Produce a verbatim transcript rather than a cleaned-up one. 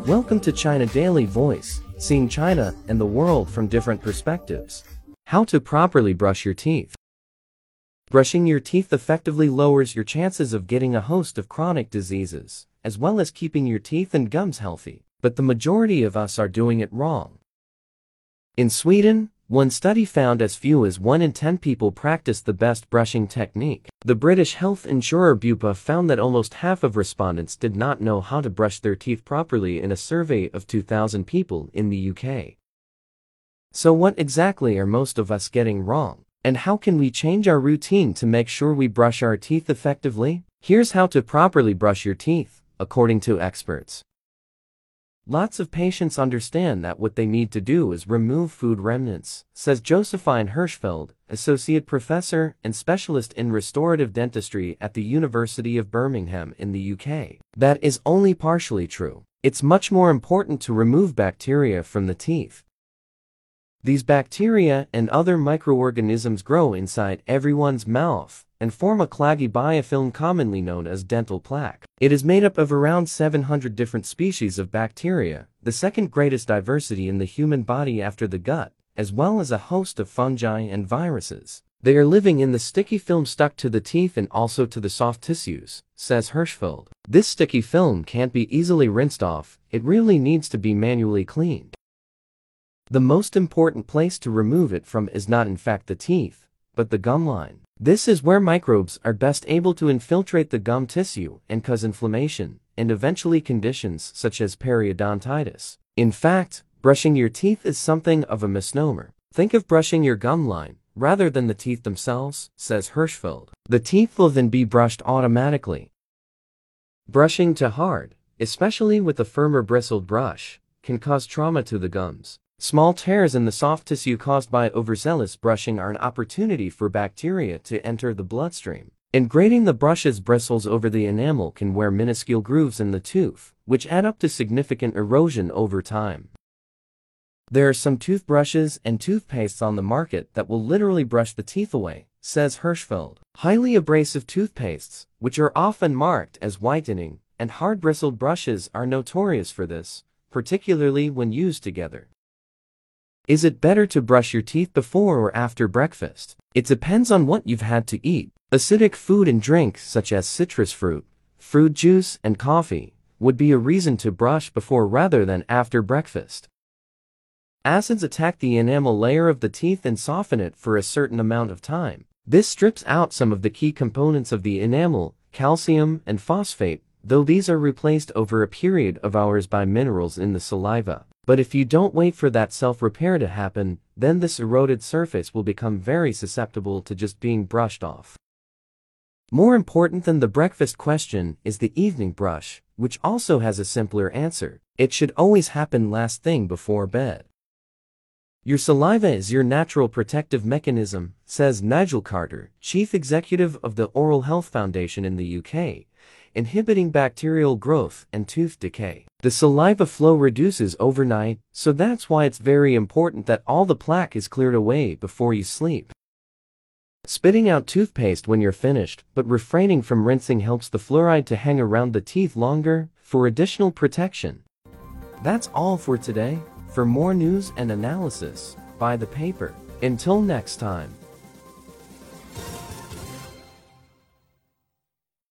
Welcome to China Daily Voice, seeing China and the world from different perspectives. How to properly brush your teeth. Brushing your teeth effectively lowers your chances of getting a host of chronic diseases, as well as keeping your teeth and gums healthy. But the majority of us are doing it wrong. In Sweden, one study found as few as one in ten people practice the best brushing technique. The British health insurer Bupa found that almost half of respondents did not know how to brush their teeth properly in a survey of two thousand people in the U K. So what exactly are most of us getting wrong? And how can we change our routine to make sure we brush our teeth effectively? Here's how to properly brush your teeth, according to experts. Lots of patients understand that what they need to do is remove food remnants, says Josephine Hirschfeld, associate professor and specialist in restorative dentistry at the University of Birmingham in the U K. That is only partially true. It's much more important to remove bacteria from the teeth. These bacteria and other microorganisms grow inside everyone's mouth and form a claggy biofilm commonly known as dental plaque. It is made up of around seven hundred different species of bacteria, the second greatest diversity in the human body after the gut, as well as a host of fungi and viruses. They are living in the sticky film stuck to the teeth and also to the soft tissues, says Hirschfeld. This sticky film can't be easily rinsed off, it really needs to be manually cleaned. The most important place to remove it from is not in fact the teeth, but the gum line. This is where microbes are best able to infiltrate the gum tissue and cause inflammation, and eventually conditions such as periodontitis. In fact, brushing your teeth is something of a misnomer. Think of brushing your gum line, rather than the teeth themselves, says Hirschfeld. The teeth will then be brushed automatically. Brushing too hard, especially with a firmer bristled brush, can cause trauma to the gums. Small tears in the soft tissue caused by overzealous brushing are an opportunity for bacteria to enter the bloodstream. And grating the brush's bristles over the enamel can wear minuscule grooves in the tooth, which add up to significant erosion over time. There are some toothbrushes and toothpastes on the market that will literally brush the teeth away, says Hirschfeld. Highly abrasive toothpastes, which are often marked as whitening, and hard-bristled brushes are notorious for this, particularly when used together. Is it better to brush your teeth before or after breakfast? It depends on what you've had to eat. Acidic food and drink such as citrus fruit, fruit juice, and coffee would be a reason to brush before rather than after breakfast. Acids attack the enamel layer of the teeth and soften it for a certain amount of time. This strips out some of the key components of the enamel, calcium and phosphate, though these are replaced over a period of hours by minerals in the saliva. But if you don't wait for that self-repair to happen, then this eroded surface will become very susceptible to just being brushed off. More important than the breakfast question is the evening brush, which also has a simpler answer. It should always happen last thing before bed. Your saliva is your natural protective mechanism, says Nigel Carter, chief executive of the Oral Health Foundation in the U K, inhibiting bacterial growth and tooth decay. The saliva flow reduces overnight, so that's why it's very important that all the plaque is cleared away before you sleep. Spitting out toothpaste when you're finished, but refraining from rinsing helps the fluoride to hang around the teeth longer, for additional protection. That's all for today. For more news and analysis, buy the paper. Until next time.